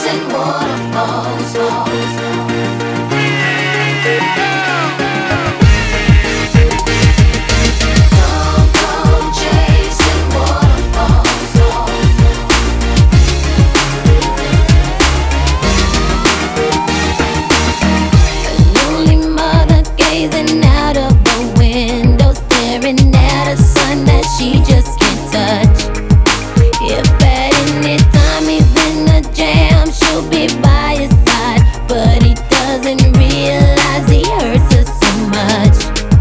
chasing waterfalls. Don't go chasing waterfalls. A lonely mother gazing out of a window, staring at a sun that she just can't touch. If at any time he's in a jam, she'll be by his side, but he doesn't realize he hurts her so much.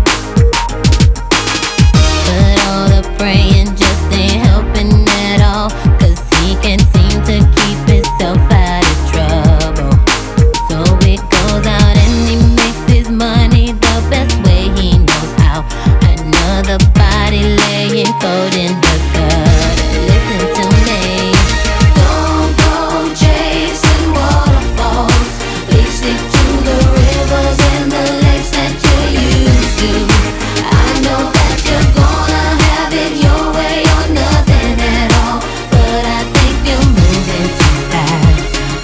But all the praying just ain't helping at all, 'cause he can't seem to keep himself out of trouble. So he goes out and he makes his money the best way he knows how. Another body laying cold in the gutter. Listen to me. Don't go chasing waterfalls. Please stick to the rivers and the lakes that you're used to. I know that you're gonna have it your way or nothing at all, but I think you're moving too fast.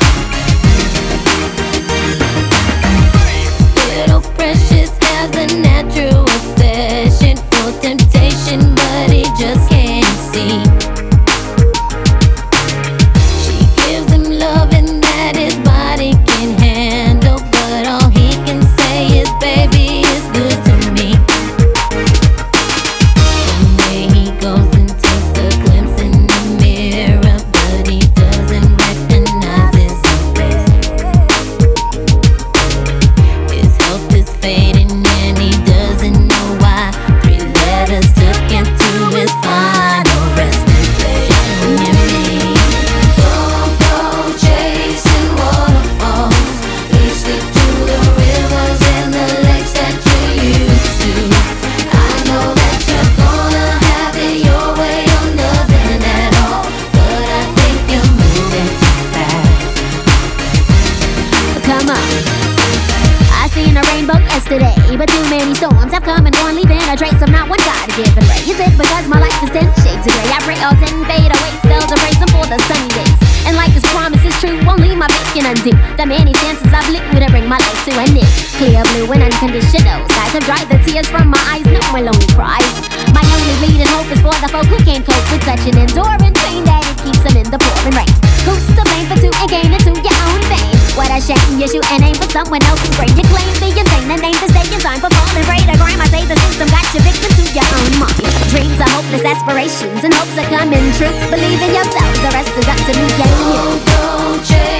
Little Precious has a natural obsession for temptation, but he just can't see. She gives him loving that his body can handle, but all he can say is, baby, it's good to me. One day he goes and takes a glimpse in the mirror, but he doesn't recognize his own face. His health is fading and he doesn't know why. 3 letters took him to his final resting place. Don't go chasing waterfalls. Please stick to the rivers and the lakes that you're used to. I know that you're gonna have it your way or nothing at all, but I think you're moving too fast. Come on. I seen a rainbow yesterday, but too many storms have come and gone, leaving a trace of not one God-given ray. Is it because my life is 10 shades of gray? I pray all 10 fade away, still to praise him for the sunny days. And like his promise is true, won't leave my faith can undo the many chances I blew to bring my life to an end. Clear blue and unconditional skies have dried the tears from my eyes, no more lonely cries. My only bleeding hope is for the folk who can't cope with such an enduring pain that it keeps them in the pouring rain. Who's to blame for two and gain into your own vein? What a shame, you shoot and aim for someone else's brain. You claim the insane and aim to stay in time for falling prey to crime. I say the system got you victim to your own mind. Dreams are hopeless aspirations and hopes are coming true. Believe in yourself, the rest is up to me and you. Don't go chasing